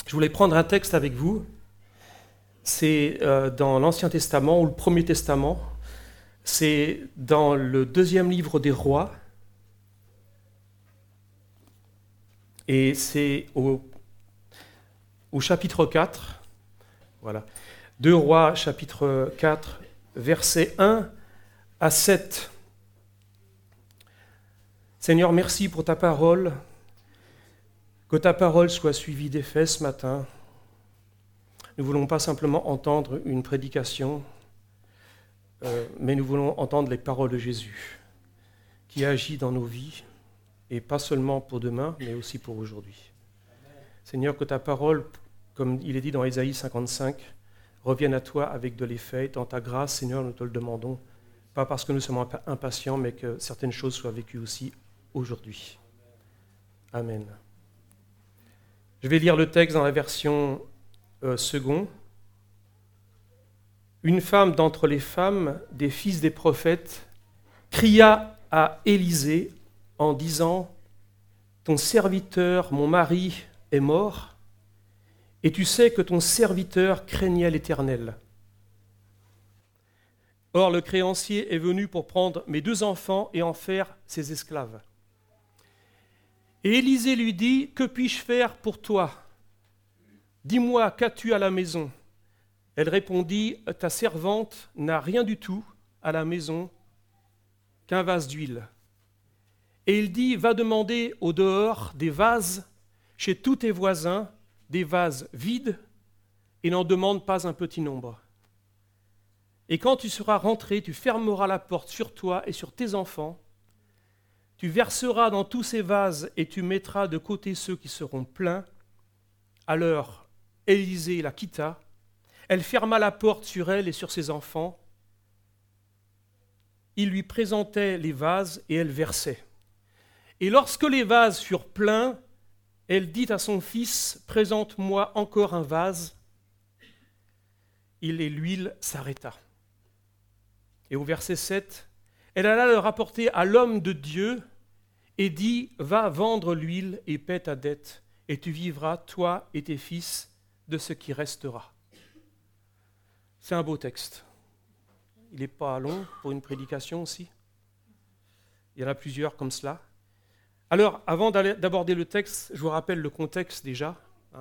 Je voulais prendre un texte avec vous. C'est dans l'Ancien Testament ou le Premier Testament. C'est dans le deuxième livre des Rois. Et c'est au chapitre 4. Voilà. 2 Rois, chapitre 4, versets 1 à 7. Seigneur, merci pour ta parole. Que ta parole soit suivie d'effet ce matin. Nous ne voulons pas simplement entendre une prédication, mais nous voulons entendre les paroles de Jésus, qui agit dans nos vies, et pas seulement pour demain, mais aussi pour aujourd'hui. Seigneur, que ta parole, comme il est dit dans Ésaïe 55, revienne à toi avec de l'effet. Dans ta grâce, Seigneur, nous te le demandons, pas parce que nous sommes impatients, mais que certaines choses soient vécues aussi aujourd'hui. Amen. Je vais lire le texte dans la version second. Une femme d'entre les femmes des fils des prophètes cria à Élisée en disant : ton serviteur, mon mari, est mort, et tu sais que ton serviteur craignait l'Éternel. Or le créancier est venu pour prendre mes 2 enfants et en faire ses esclaves. Et Élisée lui dit : que puis-je faire pour toi ? Dis-moi, qu'as-tu à la maison ? Elle répondit : ta servante n'a rien du tout à la maison qu'un vase d'huile. Et il dit : va demander au dehors des vases chez tous tes voisins, des vases vides, et n'en demande pas un petit nombre. Et quand tu seras rentré, tu fermeras la porte sur toi et sur tes enfants. Tu verseras dans tous ces vases et tu mettras de côté ceux qui seront pleins. Alors Élisée la quitta. Elle ferma la porte sur elle et sur ses enfants. Il lui présentait les vases et elle versait. Et lorsque les vases furent pleins, elle dit à son fils : présente-moi encore un vase. Et l'huile s'arrêta. Et au verset 7, elle alla le rapporter à l'homme de Dieu et dit : va vendre l'huile et paie ta dette, et tu vivras, toi et tes fils, de ce qui restera. C'est un beau texte. Il n'est pas long pour une prédication aussi. Il y en a plusieurs comme cela. Alors, avant d'aborder le texte, je vous rappelle le contexte déjà.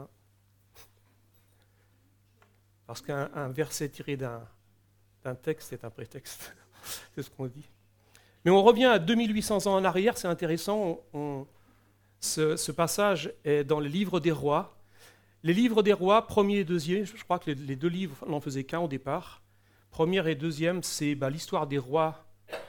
Parce qu'un verset tiré d'un texte est un prétexte. C'est ce qu'on dit. Mais on revient à 2800 ans en arrière, c'est intéressant. Ce passage est dans les livres des rois. Les livres des rois, premier et deuxième, je crois que les 2 livres n'en faisaient qu'un au départ. Premier et deuxième, c'est l'histoire des rois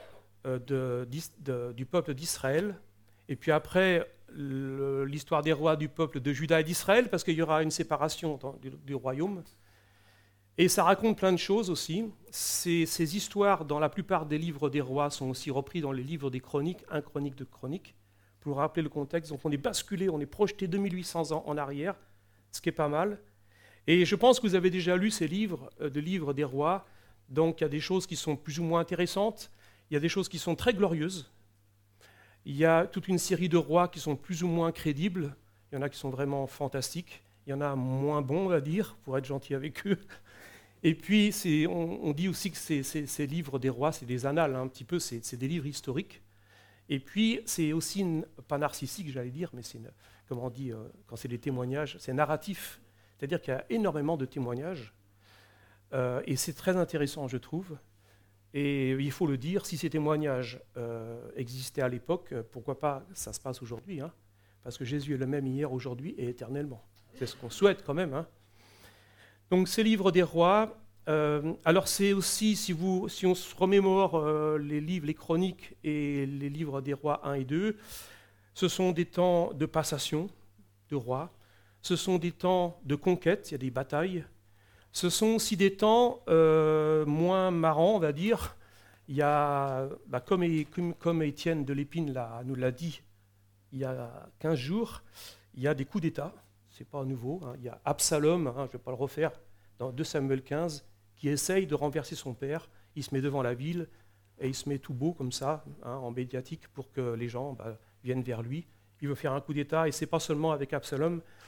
du peuple d'Israël. Et puis après, l'histoire des rois du peuple de Juda et d'Israël, parce qu'il y aura une séparation du royaume. Et ça raconte plein de choses aussi. Ces histoires, dans la plupart des livres des rois, sont aussi repris dans les livres des chroniques, 1 chronique, 2 chroniques, pour rappeler le contexte. Donc on est basculé, on est projeté 2800 ans en arrière, ce qui est pas mal. Et je pense que vous avez déjà lu ces livres, de livres des rois. Donc il y a des choses qui sont plus ou moins intéressantes, il y a des choses qui sont très glorieuses. Il y a toute une série de rois qui sont plus ou moins crédibles. Il y en a qui sont vraiment fantastiques. Il y en a moins bons, on va dire, pour être gentil avec eux. Et puis, on dit aussi que ces livres des rois, c'est des annales, un petit peu, c'est des livres historiques. Et puis, c'est aussi, pas narcissique, j'allais dire, mais c'est, comme on dit, quand c'est des témoignages, c'est narratif. C'est-à-dire qu'il y a énormément de témoignages. Et c'est très intéressant, je trouve. Et il faut le dire, si ces témoignages existaient à l'époque, pourquoi pas ça se passe aujourd'hui, hein, parce que Jésus est le même hier, aujourd'hui et éternellement. C'est ce qu'on souhaite quand même, hein. Donc ces livres des rois, alors c'est aussi, si on se remémore les livres, les chroniques et les livres des rois 1 et 2, ce sont des temps de passation de rois, ce sont des temps de conquête, il y a des batailles, ce sont aussi des temps moins marrants, on va dire. Il y a, comme Étienne de Lépine nous l'a dit il y a 15 jours, il y a des coups d'État. C'est pas nouveau, hein. Il y a Absalom, je ne vais pas le refaire, dans 2 Samuel 15, qui essaye de renverser son père. Il se met devant la ville et il se met tout beau comme ça, en médiatique, pour que les gens viennent vers lui. Il veut faire un coup d'État et ce n'est pas seulement avec Absalom.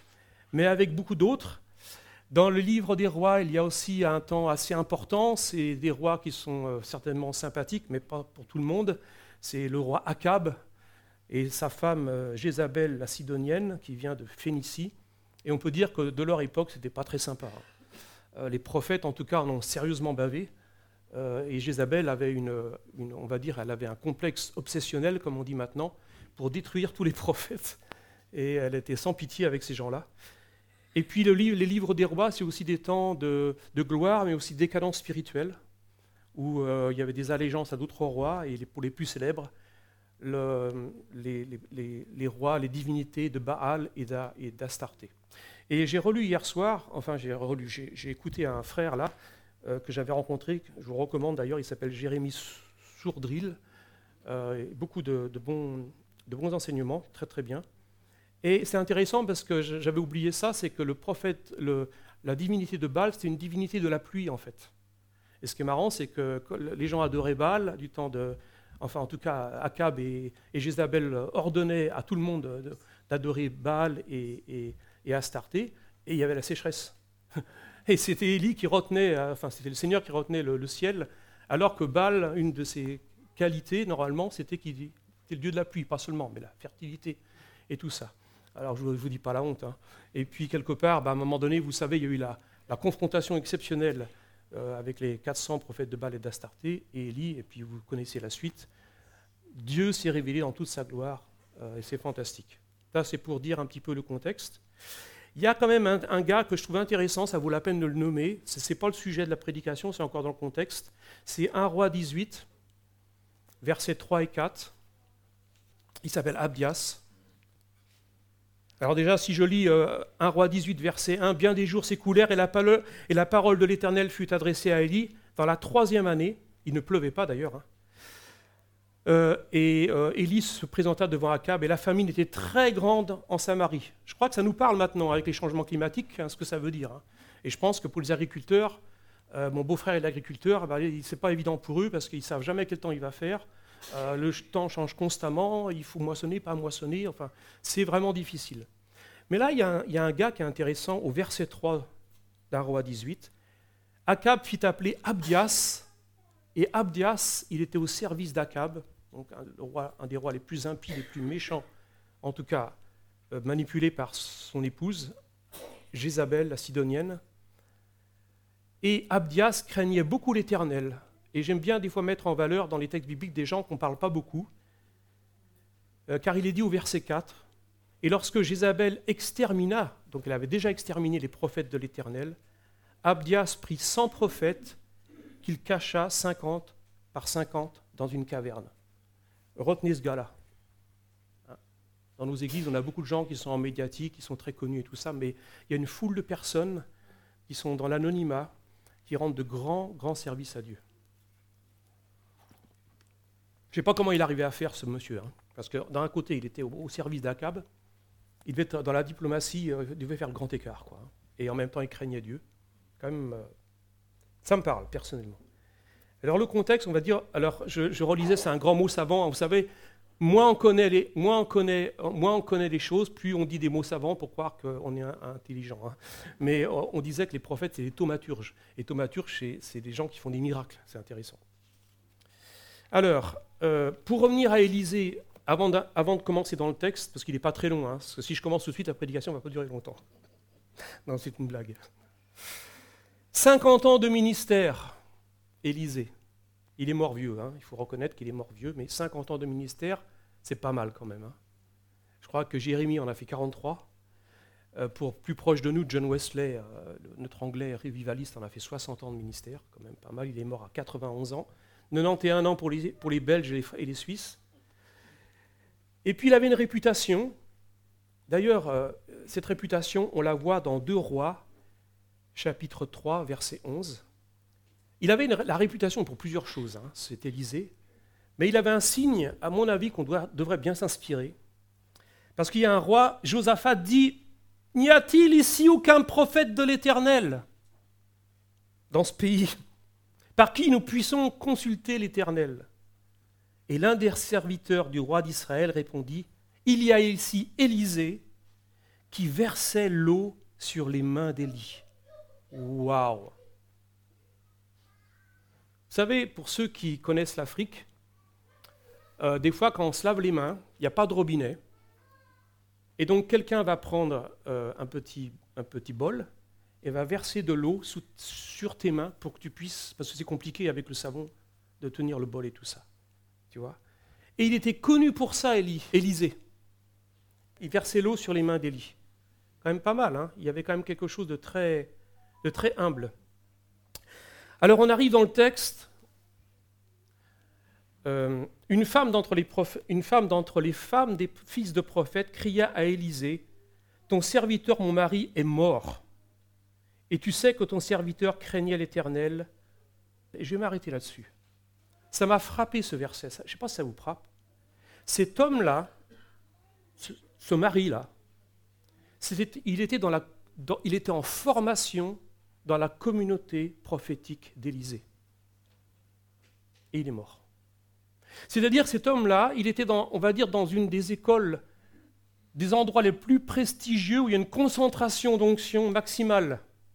mais avec beaucoup d'autres. Dans le livre des rois, il y a aussi un temps assez important, c'est des rois qui sont certainement sympathiques, mais pas pour tout le monde. C'est le roi Akab et sa femme Jézabel, la Sidonienne, qui vient de Phénicie. Et on peut dire que de leur époque, ce n'était pas très sympa. Les prophètes, en tout cas, en ont sérieusement bavé. Et Jézabel avait on va dire, elle avait un complexe obsessionnel, comme on dit maintenant, pour détruire tous les prophètes. Et elle était sans pitié avec ces gens-là. Et puis les livres des rois, c'est aussi des temps de gloire, mais aussi de décadence spirituelle, où il y avait des allégeances à d'autres rois, et pour les plus célèbres, les rois, les divinités de Baal et d'Astarté. Et j'ai relu hier soir, j'ai écouté un frère là, que j'avais rencontré, que je vous recommande d'ailleurs, il s'appelle Jérémie Sourdril, beaucoup de bons enseignements, très très bien. Et c'est intéressant parce que j'avais oublié ça, c'est que le prophète, la divinité de Baal, c'était une divinité de la pluie en fait. Et ce qui est marrant, c'est que les gens adoraient Baal du temps en tout cas, Akab et Jézabel ordonnaient à tout le monde d'adorer Baal et Astarté, et il y avait la sécheresse. Et c'était Élie qui retenait, c'était le Seigneur qui retenait le ciel, alors que Baal, une de ses qualités, normalement, c'était qu'il était le dieu de la pluie, pas seulement, mais la fertilité et tout ça. Alors je ne vous dis pas la honte. Et puis quelque part, à un moment donné, vous savez, il y a eu la confrontation exceptionnelle avec les 400 prophètes de Baal et d'Astarté et Élie, et puis vous connaissez la suite. Dieu s'est révélé dans toute sa gloire, et c'est fantastique. Ça, c'est pour dire un petit peu le contexte. Il y a quand même un gars que je trouve intéressant, ça vaut la peine de le nommer. Ce n'est pas le sujet de la prédication, c'est encore dans le contexte. C'est 1 Roi 18, versets 3 et 4. Il s'appelle Abdias. Alors déjà, si je lis 1 Roi 18, verset 1, « Bien des jours s'écoulèrent et la parole de l'Éternel fut adressée à Élie dans la 3e année. » Il ne pleuvait pas d'ailleurs. Élie se présenta devant Akab et la famine était très grande en Samarie. Je crois que ça nous parle maintenant avec les changements climatiques, ce que ça veut dire. Et je pense que pour les agriculteurs, mon beau-frère est agriculteur, ce n'est pas évident pour eux parce qu'ils ne savent jamais quel temps il va faire. Le temps change constamment, il faut moissonner, pas moissonner, c'est vraiment difficile. Mais là, il y a un gars qui est intéressant au verset 3 d'Un Roi 18. Akab fit appeler Abdias, et Abdias, il était au service d'Akab, donc un des rois les plus impies, les plus méchants, en tout cas manipulé par son épouse, Jézabel, la Sidonienne. Et Abdias craignait beaucoup l'Éternel. Et j'aime bien des fois mettre en valeur dans les textes bibliques des gens qu'on ne parle pas beaucoup, car il est dit au verset 4, « Et lorsque Jézabel extermina, donc elle avait déjà exterminé les prophètes de l'Éternel, Abdias prit 100 prophètes qu'il cacha 50 par 50 dans une caverne. » Retenez ce gars-là. Dans nos églises, on a beaucoup de gens qui sont en médiatique, qui sont très connus et tout ça, mais il y a une foule de personnes qui sont dans l'anonymat, qui rendent de grands services à Dieu. Je ne sais pas comment il arrivait à faire, ce monsieur, parce que d'un côté, il était au service d'Akab, il devait être dans la diplomatie, il devait faire le grand écart, et en même temps, il craignait Dieu. Quand même, ça me parle, personnellement. Alors le contexte, on va dire, alors je relisais, c'est un grand mot savant, vous savez, moins on connaît les choses, plus on dit des mots savants pour croire qu'on est intelligent. Mais on disait que les prophètes, c'est des thaumaturges. Et thaumaturges, c'est des gens qui font des miracles, c'est intéressant. Alors, pour revenir à Élisée, avant de commencer dans le texte, parce qu'il n'est pas très long, parce que si je commence tout de suite, la prédication ne va pas durer longtemps. Non, c'est une blague. 50 ans de ministère, Élisée. Il est mort vieux, il faut reconnaître qu'il est mort vieux, mais 50 ans de ministère, c'est pas mal quand même. Je crois que Jérémie en a fait 43. Pour plus proche de nous, John Wesley, notre anglais révivaliste, en a fait 60 ans de ministère, quand même pas mal. Il est mort à 91 ans. 91 ans pour les Belges et les Suisses. Et puis il avait une réputation. D'ailleurs, cette réputation, on la voit dans 2 Rois, chapitre 3, verset 11. Il avait la réputation pour plusieurs choses, c'est Élisée, mais il avait un signe, à mon avis, qu'on devrait bien s'inspirer. Parce qu'il y a un roi, Josaphat dit, « N'y a-t-il ici aucun prophète de l'Éternel dans ce pays, par qui nous puissions consulter l'Éternel ?» Et l'un des serviteurs du roi d'Israël répondit, « Il y a ici Élisée, qui versait l'eau sur les mains d'Élie. Waouh! Vous savez, pour ceux qui connaissent l'Afrique, des fois quand on se lave les mains, il n'y a pas de robinet. Et donc quelqu'un va prendre un petit bol et va verser de l'eau sur tes mains pour que tu puisses, parce que c'est compliqué avec le savon de tenir le bol et tout ça. Tu vois? Et il était connu pour ça, Élisée. Il versait l'eau sur les mains d'Élie. Quand même pas mal, hein? Il y avait quand même quelque chose de très humble. Alors on arrive dans le texte. Une femme d'entre les femmes des fils de prophètes cria à Élisée, « Ton serviteur, mon mari, est mort. Et tu sais que ton serviteur craignait l'Éternel. » Et je vais m'arrêter là-dessus. Ça m'a frappé ce verset. Je ne sais pas si ça vous frappe. Cet homme-là, ce mari-là, il était en formation dans la communauté prophétique d'Élisée. Et il est mort. C'est-à-dire cet homme-là, il était on va dire, dans une des écoles, des endroits les plus prestigieux où il y a une concentration d'onction maximale.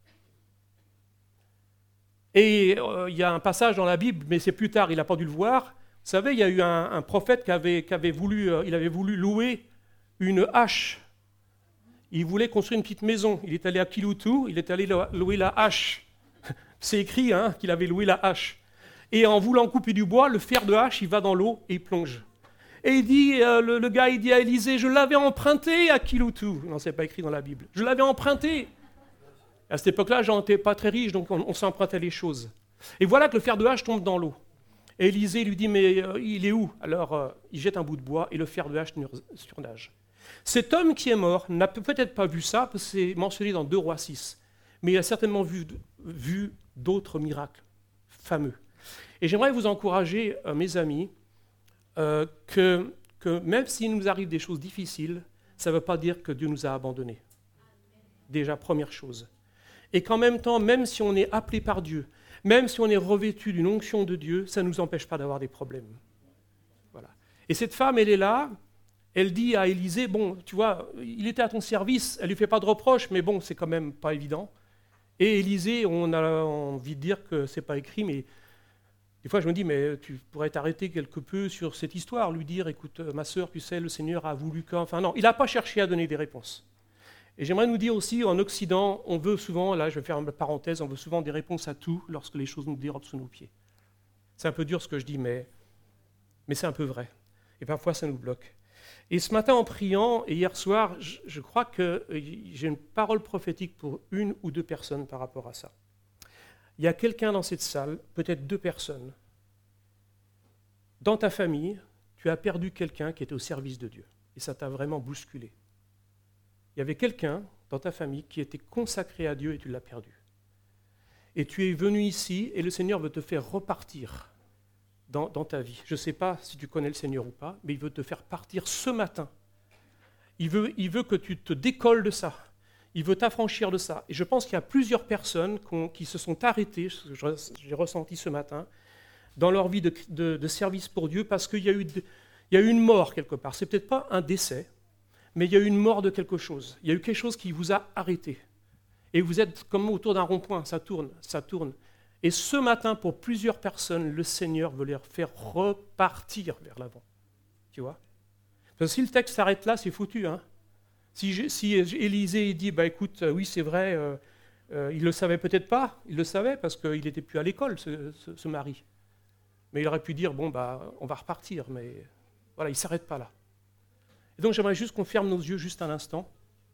Et il y a un passage dans la Bible, mais c'est plus tard, il n'a pas dû le voir. Vous savez, il y a eu un prophète qui avait voulu louer une hache. Il voulait construire une petite maison. Il est allé à Kiloutou, il est allé louer la hache. C'est écrit qu'il avait loué la hache. Et en voulant couper du bois, le fer de hache, il va dans l'eau et il plonge. Et il dit, le gars, il dit à Élisée, je l'avais emprunté à Kiloutou. Non, c'est pas écrit dans la Bible. Je l'avais emprunté. À cette époque-là, les gens n'étaient pas très riches, donc on s'empruntait les choses. Et voilà que le fer de hache tombe dans l'eau. Et Élisée lui dit, mais il est où? Alors, il jette un bout de bois et le fer de hache surnage. Cet homme qui est mort n'a peut-être pas vu ça, parce que c'est mentionné dans 2 Rois 6. Mais il a certainement vu d'autres miracles fameux. Et j'aimerais vous encourager, mes amis, que même s'il nous arrive des choses difficiles, ça ne veut pas dire que Dieu nous a abandonnés. Déjà, première chose. Et qu'en même temps, même si on est appelé par Dieu, même si on est revêtu d'une onction de Dieu, ça ne nous empêche pas d'avoir des problèmes. Voilà. Et cette femme, elle est là, elle dit à Élisée, bon, tu vois, il était à ton service, elle ne lui fait pas de reproche, mais bon, c'est quand même pas évident. Et Élisée, on a envie de dire que ce n'est pas écrit, mais des fois je me dis, mais tu pourrais t'arrêter quelque peu sur cette histoire, lui dire, écoute, ma sœur, tu sais, le Seigneur a voulu quand... Enfin non, il n'a pas cherché à donner des réponses. Et j'aimerais nous dire aussi, en Occident, on veut souvent, là je vais faire une parenthèse, on veut souvent des réponses à tout lorsque les choses nous dérobent sous nos pieds. C'est un peu dur ce que je dis, mais c'est un peu vrai. Et parfois ça nous bloque. Et ce matin en priant, et hier soir, je crois que j'ai une parole prophétique pour 1 ou 2 personnes par rapport à ça. Il y a quelqu'un dans cette salle, peut-être 2 personnes. Dans ta famille, tu as perdu quelqu'un qui était au service de Dieu. Et ça t'a vraiment bousculé. Il y avait quelqu'un dans ta famille qui était consacré à Dieu et tu l'as perdu. Et tu es venu ici et le Seigneur veut te faire repartir dans ta vie. Je ne sais pas si tu connais le Seigneur ou pas, mais il veut te faire partir ce matin. Il veut que tu te décolles de ça. Il veut t'affranchir de ça. Et je pense qu'il y a plusieurs personnes qui se sont arrêtées, j'ai ressenti ce matin, dans leur vie de service pour Dieu, parce qu'il y a eu une mort quelque part. Ce n'est peut-être pas un décès, mais il y a eu une mort de quelque chose. Il y a eu quelque chose qui vous a arrêté. Et vous êtes comme autour d'un rond-point, ça tourne, ça tourne. Et ce matin, pour plusieurs personnes, le Seigneur veut les faire repartir vers l'avant. Tu vois? Parce que si le texte s'arrête là, c'est foutu. Hein? Si Élisée dit, bah, écoute, oui, c'est vrai, il ne le savait peut-être pas, il le savait parce qu'il n'était plus à l'école, ce mari. Mais il aurait pu dire, bon, bah, on va repartir, mais voilà, il ne s'arrête pas là. Et donc j'aimerais juste qu'on ferme nos yeux juste un instant.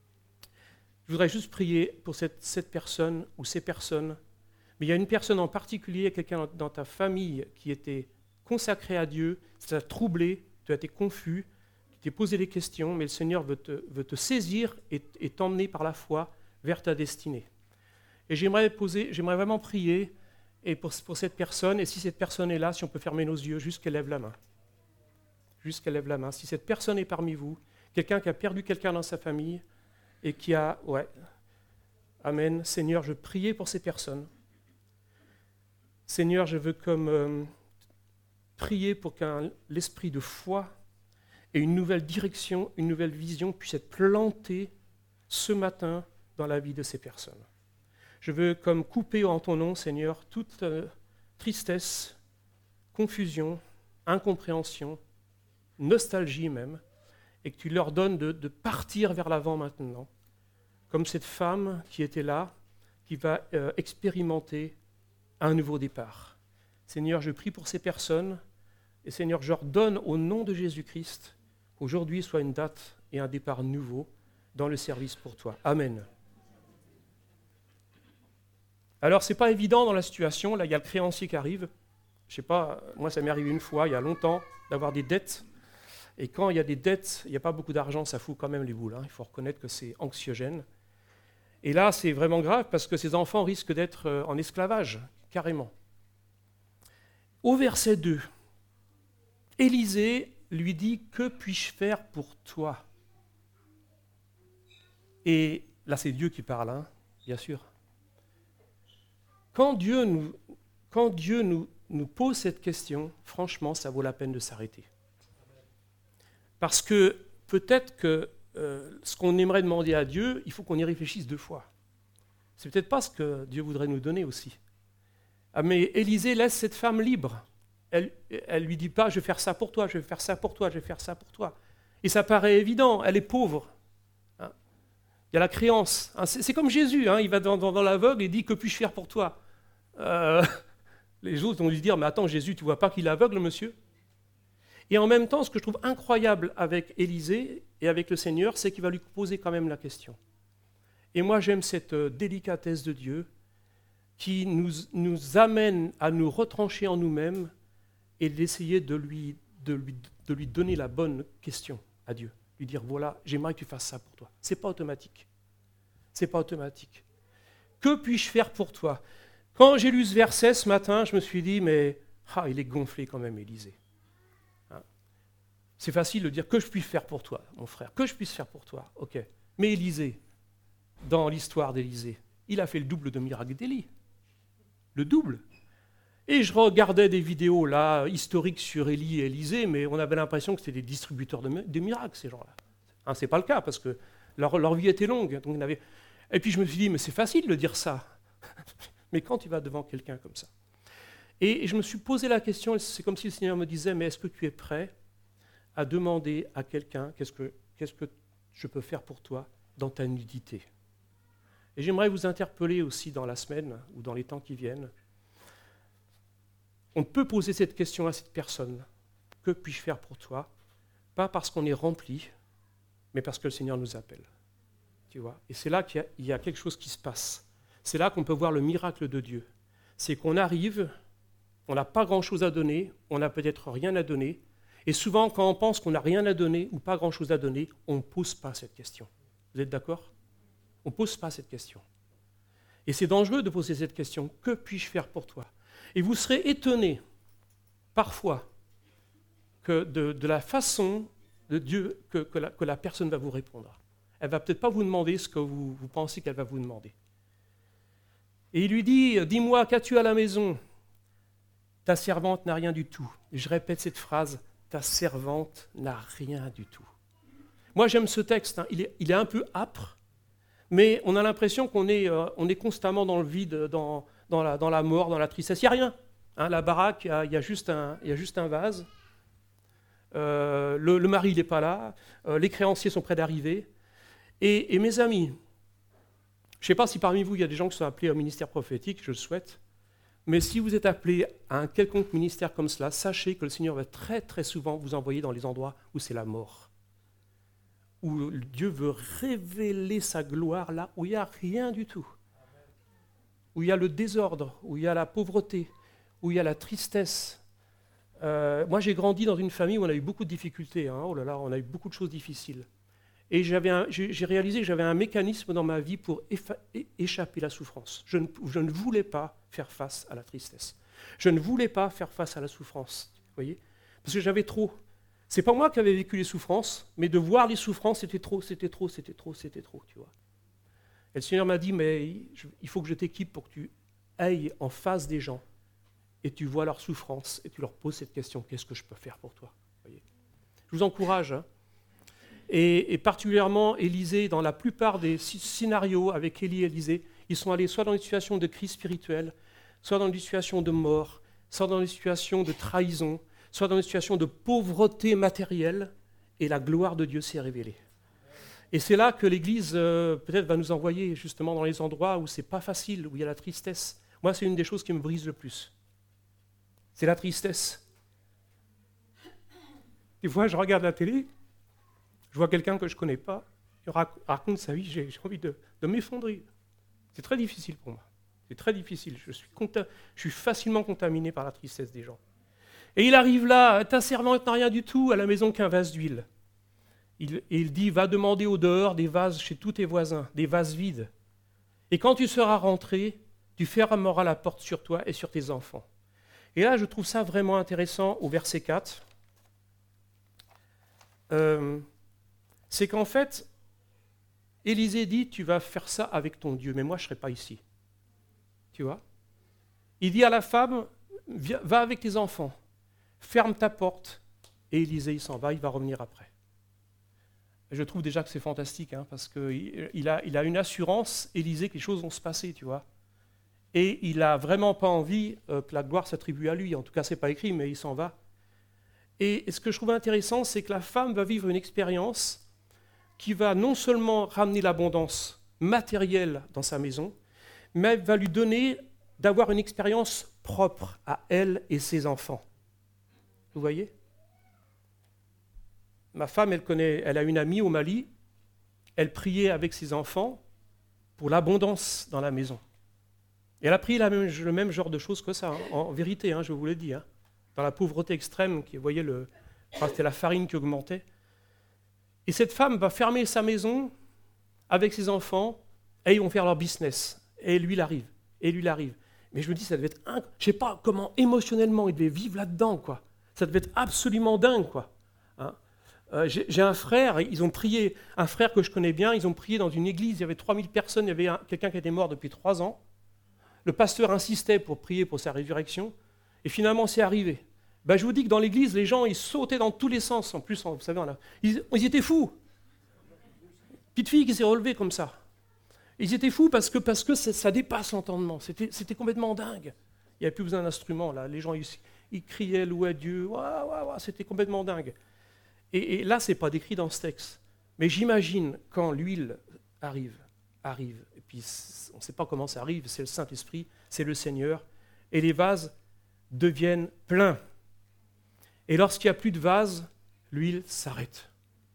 Je voudrais juste prier pour cette personne ou ces personnes. Mais il y a une personne en particulier, quelqu'un dans ta famille qui était consacré à Dieu, ça t'a troublé, tu as été confus, tu t'es posé des questions, mais le Seigneur veut te saisir et t'emmener par la foi vers ta destinée. Et j'aimerais vraiment prier et pour cette personne, et si cette personne est là, si on peut fermer nos yeux, juste qu'elle lève la main. Juste qu'elle lève la main. Si cette personne est parmi vous, quelqu'un qui a perdu quelqu'un dans sa famille et qui a... Ouais. Amen. Seigneur, je prie pour ces personnes. Seigneur, je veux prier pour l'esprit de foi et une nouvelle direction, une nouvelle vision puisse être plantée ce matin dans la vie de ces personnes. Je veux comme couper en ton nom, Seigneur, toute tristesse, confusion, incompréhension, nostalgie même, et que tu leur donnes de partir vers l'avant maintenant, comme cette femme qui était là, qui va expérimenter un nouveau départ. Seigneur, je prie pour ces personnes, et Seigneur, je leur donne au nom de Jésus-Christ qu'aujourd'hui soit une date et un départ nouveau dans le service pour toi. Amen. Alors, ce n'est pas évident dans la situation. Là, il y a le créancier qui arrive. Je ne sais pas, moi, ça m'est arrivé une fois, il y a longtemps, d'avoir des dettes. Et quand il y a des dettes, il n'y a pas beaucoup d'argent, ça fout quand même les boules. Il faut reconnaître que c'est anxiogène. Et là, c'est vraiment grave parce que ces enfants risquent d'être en esclavage, carrément. Au verset 2, Élisée lui dit « Que puis-je faire pour toi ?» Et là, c'est Dieu qui parle, bien sûr. Quand Dieu nous pose cette question, franchement, ça vaut la peine de s'arrêter. Parce que peut-être que ce qu'on aimerait demander à Dieu, il faut qu'on y réfléchisse 2 fois. C'est peut-être pas ce que Dieu voudrait nous donner aussi. Ah, mais Élisée laisse cette femme libre. Elle lui dit pas « je vais faire ça pour toi, je vais faire ça pour toi, je vais faire ça pour toi ». Et ça paraît évident, elle est pauvre. Il y a la créance. C'est comme Jésus, il va dans l'aveugle et dit « que puis-je faire pour toi ?» Les autres vont lui dire « mais attends Jésus, tu vois pas qu'il est aveugle, monsieur ?» Et en même temps, ce que je trouve incroyable avec Élisée et avec le Seigneur, c'est qu'il va lui poser quand même la question. Et moi, j'aime cette délicatesse de Dieu qui nous amène à nous retrancher en nous-mêmes et d'essayer de lui donner la bonne question à Dieu. Lui dire, voilà, j'aimerais que tu fasses ça pour toi. Ce n'est pas automatique. C'est pas automatique. Que puis-je faire pour toi ? Quand j'ai lu ce verset ce matin, je me suis dit, mais il est gonflé quand même, Élisée. C'est facile de dire que je puisse faire pour toi, mon frère, que je puisse faire pour toi. Ok. Mais Élisée, dans l'histoire d'Élisée, il a fait le double de miracles d'Élie. Le double. Et je regardais des vidéos là historiques sur Élie et Élisée, mais on avait l'impression que c'était des distributeurs de miracles, ces gens-là. Ce n'est pas le cas, parce que leur vie était longue. Donc Et puis je me suis dit, mais c'est facile de dire ça. Mais quand tu vas devant quelqu'un comme ça. Et je me suis posé la question, c'est comme si le Seigneur me disait, mais est-ce que tu es prêt à demander à quelqu'un, qu'est-ce que je peux faire pour toi dans ta nudité ? Et j'aimerais vous interpeller aussi dans la semaine ou dans les temps qui viennent. On peut poser cette question à cette personne. Que puis-je faire pour toi ? Pas parce qu'on est rempli, mais parce que le Seigneur nous appelle. Tu vois ? Et c'est là qu'il y a quelque chose qui se passe. C'est là qu'on peut voir le miracle de Dieu. C'est qu'on arrive, on n'a pas grand-chose à donner, on n'a peut-être rien à donner, et souvent quand on pense qu'on n'a rien à donner ou pas grand-chose à donner, on ne pose pas cette question. Vous êtes d'accord ? On ne pose pas cette question. Et c'est dangereux de poser cette question. Que puis-je faire pour toi ? Et vous serez étonnés, parfois, que de la façon de Dieu que la personne va vous répondre. Elle ne va peut-être pas vous demander ce que vous pensez qu'elle va vous demander. Et il lui dit, dis-moi, qu'as-tu à la maison ? Ta servante n'a rien du tout. Et je répète cette phrase, ta servante n'a rien du tout. Moi j'aime ce texte, il est un peu âpre, mais on a l'impression qu'on est constamment dans le vide, dans la mort, dans la tristesse. Il n'y a rien. La baraque, il y a juste un vase. Le mari, il n'est pas là. Les créanciers sont près d'arriver. Et mes amis, je ne sais pas si parmi vous, il y a des gens qui sont appelés au ministère prophétique, je le souhaite. Mais si vous êtes appelés à un quelconque ministère comme cela, sachez que le Seigneur va très très souvent vous envoyer dans les endroits où c'est la mort. Où Dieu veut révéler sa gloire là où il n'y a rien du tout. Où il y a le désordre, où il y a la pauvreté, où il y a la tristesse. Moi j'ai grandi dans une famille où on a eu beaucoup de difficultés. Oh là là, on a eu beaucoup de choses difficiles. Et j'ai réalisé que j'avais un mécanisme dans ma vie pour échapper à la souffrance. Je ne voulais pas faire face à la tristesse. Je ne voulais pas faire face à la souffrance. Vous voyez ? Parce que j'avais trop. Ce n'est pas moi qui avais vécu les souffrances, mais de voir les souffrances, c'était trop, tu vois. Et le Seigneur m'a dit, mais il faut que je t'équipe pour que tu ailles en face des gens et tu vois leurs souffrances et tu leur poses cette question, qu'est-ce que je peux faire pour toi ? Vous voyez ? Je vous encourage, Et particulièrement Élisée, dans la plupart des scénarios avec Élie et Élisée, ils sont allés soit dans des situations de crise spirituelle, soit dans des situations de mort, soit dans des situations de trahison, soit dans des situations de pauvreté matérielle, et la gloire de Dieu s'est révélée. Et c'est là que l'Église peut-être va nous envoyer justement dans les endroits où c'est pas facile, où il y a la tristesse. Moi, c'est une des choses qui me brise le plus. C'est la tristesse. Des fois, je regarde la télé, je vois quelqu'un que je ne connais pas, il raconte sa vie, j'ai envie de m'effondrer. C'est très difficile pour moi. C'est très difficile. Je suis facilement contaminé par la tristesse des gens. Et il arrive là, ta servante n'a rien du tout, à la maison qu'un vase d'huile. Il dit, va demander au dehors des vases chez tous tes voisins, des vases vides. Et quand tu seras rentré, tu fermeras la porte sur toi et sur tes enfants. Et là, je trouve ça vraiment intéressant au verset 4. C'est qu'en fait, Élisée dit, tu vas faire ça avec ton Dieu, mais moi je ne serai pas ici. Tu vois? Il dit à la femme, va avec tes enfants, ferme ta porte, et Élisée il s'en va, il va revenir après. Je trouve déjà que c'est fantastique, hein, parce qu'il a une assurance, Élisée, que les choses vont se passer, tu vois. Et il n'a vraiment pas envie que la gloire s'attribue à lui. En tout cas, ce n'est pas écrit, mais il s'en va. Et ce que je trouve intéressant, c'est que la femme va vivre une expérience qui va non seulement ramener l'abondance matérielle dans sa maison, mais va lui donner d'avoir une expérience propre à elle et ses enfants. Vous voyez ? Ma femme, elle a une amie au Mali, elle priait avec ses enfants pour l'abondance dans la maison. Et elle a prié le même genre de choses que ça, hein. En vérité, hein, je vous l'ai dit. Hein. Dans la pauvreté extrême, vous voyez, c'était la farine qui augmentait. Et cette femme va fermer sa maison avec ses enfants, et ils vont faire leur business. Et lui, il arrive. Mais je me dis, ça devait être... Je ne sais pas comment émotionnellement il devait vivre là-dedans, quoi. Ça devait être absolument dingue, quoi. Hein. J'ai un frère, ils ont prié, un frère que je connais bien, ils ont prié dans une église, il y avait 3000 personnes, il y avait quelqu'un qui était mort depuis 3 ans. Le pasteur insistait pour prier pour sa résurrection, et finalement c'est arrivé. Ben, je vous dis que dans l'église, les gens, ils sautaient dans tous les sens. En plus, vous savez, ils étaient fous. Petite fille qui s'est relevée comme ça. Ils étaient fous parce que ça dépasse l'entendement. C'était complètement dingue. Il n'y avait plus besoin d'instruments, là. Les gens, ils criaient, louaient Dieu. Ouah, ouah, ouah, c'était complètement dingue. Et là, ce n'est pas décrit dans ce texte. Mais j'imagine quand l'huile arrive, et puis on ne sait pas comment ça arrive, c'est le Saint-Esprit, c'est le Seigneur, et les vases deviennent pleins. Et lorsqu'il n'y a plus de vase, l'huile s'arrête.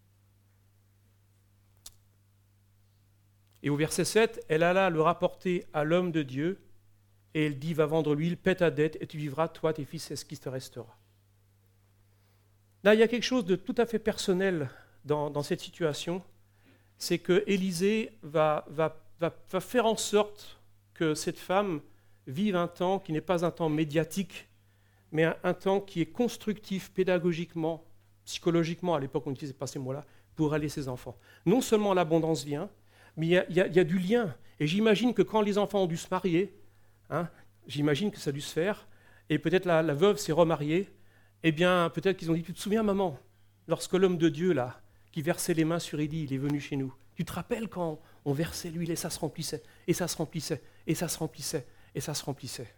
Et au verset 7, elle alla le rapporter à l'homme de Dieu, et elle dit, va vendre l'huile, paie ta dette, et tu vivras, toi, tes fils, et ce qui te restera. Là, il y a quelque chose de tout à fait personnel dans cette situation, c'est que Élisée va faire en sorte que cette femme vive un temps qui n'est pas un temps médiatique, mais un temps qui est constructif pédagogiquement, psychologiquement, à l'époque on n'utilisait pas ces mots-là, pour aller ses enfants. Non seulement l'abondance vient, mais il y a du lien. Et j'imagine que quand les enfants ont dû se marier, hein, j'imagine que ça a dû se faire, et peut-être la veuve s'est remariée, eh bien, peut-être qu'ils ont dit, tu te souviens, maman, lorsque l'homme de Dieu, là, qui versait les mains sur Élie, il est venu chez nous. Tu te rappelles quand on versait l'huile et ça se remplissait, et ça se remplissait, et ça se remplissait, et ça se remplissait.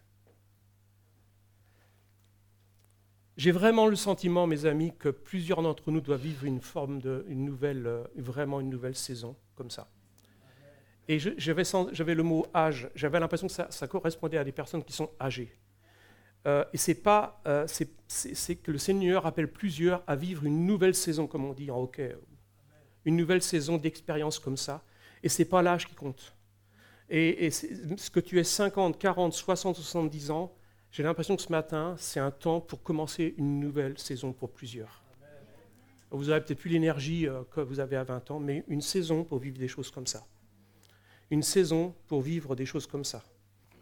J'ai vraiment le sentiment, mes amis, que plusieurs d'entre nous doivent vivre vraiment une nouvelle saison, comme ça. Et j'avais le mot âge, j'avais l'impression que ça correspondait à des personnes qui sont âgées. Et c'est que le Seigneur appelle plusieurs à vivre une nouvelle saison, comme on dit en hockey, une nouvelle saison d'expérience comme ça. Et ce n'est pas l'âge qui compte. Et ce que tu aies 50, 40, 60, 70 ans, j'ai l'impression que ce matin, c'est un temps pour commencer une nouvelle saison pour plusieurs. Vous n'aurez peut-être plus l'énergie que vous avez à 20 ans, mais une saison pour vivre des choses comme ça. Une saison pour vivre des choses comme ça.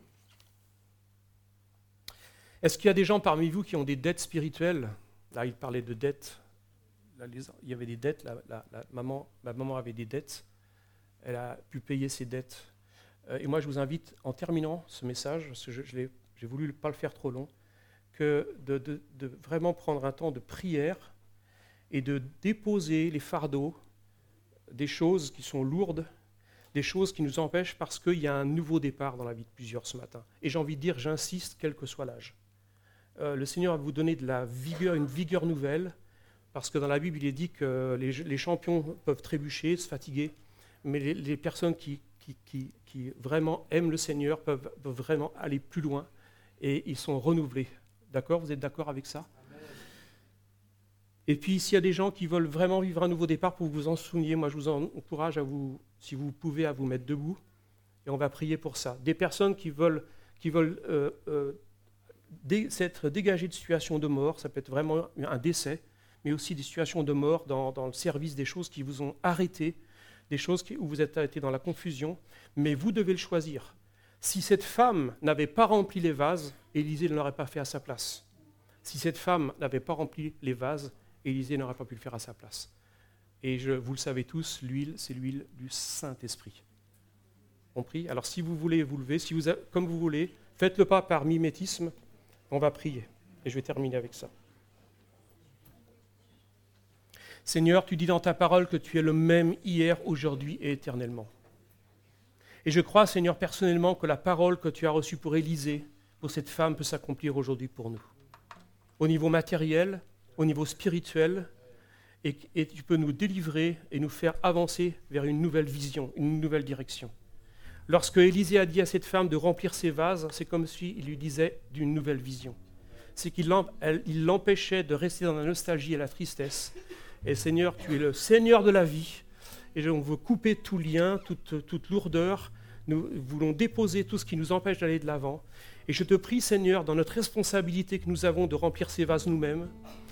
Est-ce qu'il y a des gens parmi vous qui ont des dettes spirituelles ? Là, il parlait de dettes. Là, il y avait des dettes. Ma maman avait des dettes. Elle a pu payer ses dettes. Et moi, je vous invite, en terminant ce message, parce que j'ai voulu pas le faire trop long, que de vraiment prendre un temps de prière et de déposer les fardeaux des choses qui sont lourdes, des choses qui nous empêchent parce qu'il y a un nouveau départ dans la vie de plusieurs ce matin. Et j'ai envie de dire, j'insiste, quel que soit l'âge. Le Seigneur va vous donner de la vigueur, une vigueur nouvelle, parce que dans la Bible, il est dit que les champions peuvent trébucher, se fatiguer, mais les personnes qui vraiment aiment le Seigneur peuvent vraiment aller plus loin, et ils sont renouvelés. D'accord ? Vous êtes d'accord avec ça ? Et puis, s'il y a des gens qui veulent vraiment vivre un nouveau départ, pour que vous en souveniez, moi je vous encourage à vous, si vous pouvez, à vous mettre debout, et on va prier pour ça. Des personnes qui veulent s'être dégagées de situations de mort, ça peut être vraiment un décès, mais aussi des situations de mort dans le service, des choses qui vous ont arrêté, des choses où vous êtes arrêté dans la confusion, mais vous devez le choisir. Si cette femme n'avait pas rempli les vases, Élisée ne l'aurait pas fait à sa place. Si cette femme n'avait pas rempli les vases, Élisée n'aurait pas pu le faire à sa place. Et vous le savez tous, l'huile, c'est l'huile du Saint-Esprit. Compris ? Alors si vous voulez vous lever, comme vous voulez, faites-le pas par mimétisme, on va prier. Et je vais terminer avec ça. Seigneur, tu dis dans ta parole que tu es le même hier, aujourd'hui et éternellement. Et je crois, Seigneur, personnellement, que la parole que tu as reçue pour Élisée, pour cette femme, peut s'accomplir aujourd'hui pour nous. Au niveau matériel, au niveau spirituel, et tu peux nous délivrer et nous faire avancer vers une nouvelle vision, une nouvelle direction. Lorsque Élisée a dit à cette femme de remplir ses vases, c'est comme s'il lui disait d'une nouvelle vision. C'est qu'il l'empêchait de rester dans la nostalgie et la tristesse. Et Seigneur, tu es le Seigneur de la vie, et on veut couper tout lien, toute lourdeur. Nous voulons déposer tout ce qui nous empêche d'aller de l'avant. Et je te prie, Seigneur, dans notre responsabilité que nous avons de remplir ces vases nous-mêmes,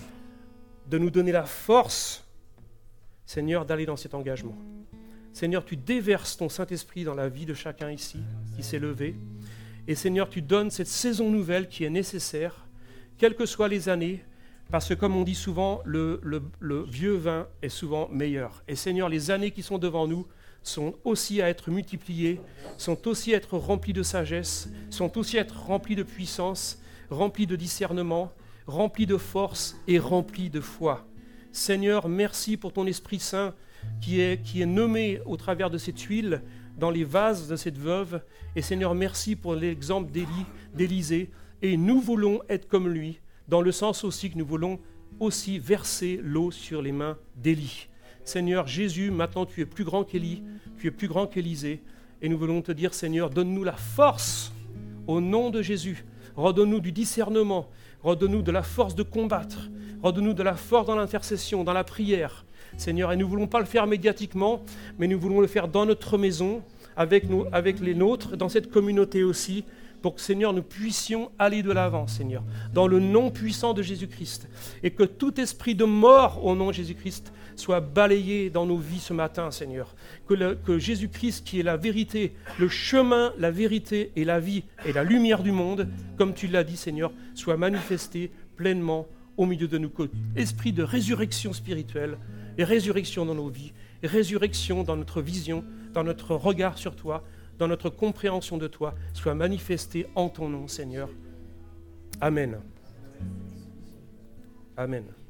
de nous donner la force, Seigneur, d'aller dans cet engagement. Seigneur, tu déverses ton Saint-Esprit dans la vie de chacun ici qui s'est levé. Et Seigneur, tu donnes cette saison nouvelle qui est nécessaire, quelles que soient les années, parce que comme on dit souvent, le vieux vin est souvent meilleur. Et Seigneur, les années qui sont devant nous sont aussi à être multipliées, sont aussi à être remplies de sagesse, sont aussi à être remplies de puissance, remplies de discernement, remplies de force et remplies de foi. Seigneur, merci pour ton Esprit Saint qui est nommé au travers de cette huile dans les vases de cette veuve. Et Seigneur, merci pour l'exemple d'Élisée. Et nous voulons être comme lui, dans le sens aussi que nous voulons aussi verser l'eau sur les mains d'Élie. Seigneur Jésus, maintenant tu es plus grand qu'Élie, tu es plus grand qu'Élisée. Et nous voulons te dire, Seigneur, donne-nous la force au nom de Jésus. Redonne-nous du discernement, redonne-nous de la force de combattre, redonne-nous de la force dans l'intercession, dans la prière. Seigneur, et nous ne voulons pas le faire médiatiquement, mais nous voulons le faire dans notre maison, avec les nôtres, dans cette communauté aussi, pour que, Seigneur, nous puissions aller de l'avant, Seigneur, dans le nom puissant de Jésus-Christ, et que tout esprit de mort au nom de Jésus-Christ soit balayé dans nos vies ce matin, Seigneur. Que Jésus-Christ, qui est la vérité, le chemin, la vérité et la vie et la lumière du monde, comme tu l'as dit, Seigneur, soit manifesté pleinement au milieu de nous. Que l'esprit de résurrection spirituelle et résurrection dans nos vies, et résurrection dans notre vision, dans notre regard sur toi, dans notre compréhension de toi, soit manifesté en ton nom, Seigneur. Amen. Amen.